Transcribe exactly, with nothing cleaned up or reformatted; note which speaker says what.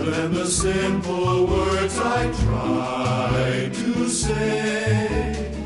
Speaker 1: than the simple words I try to say.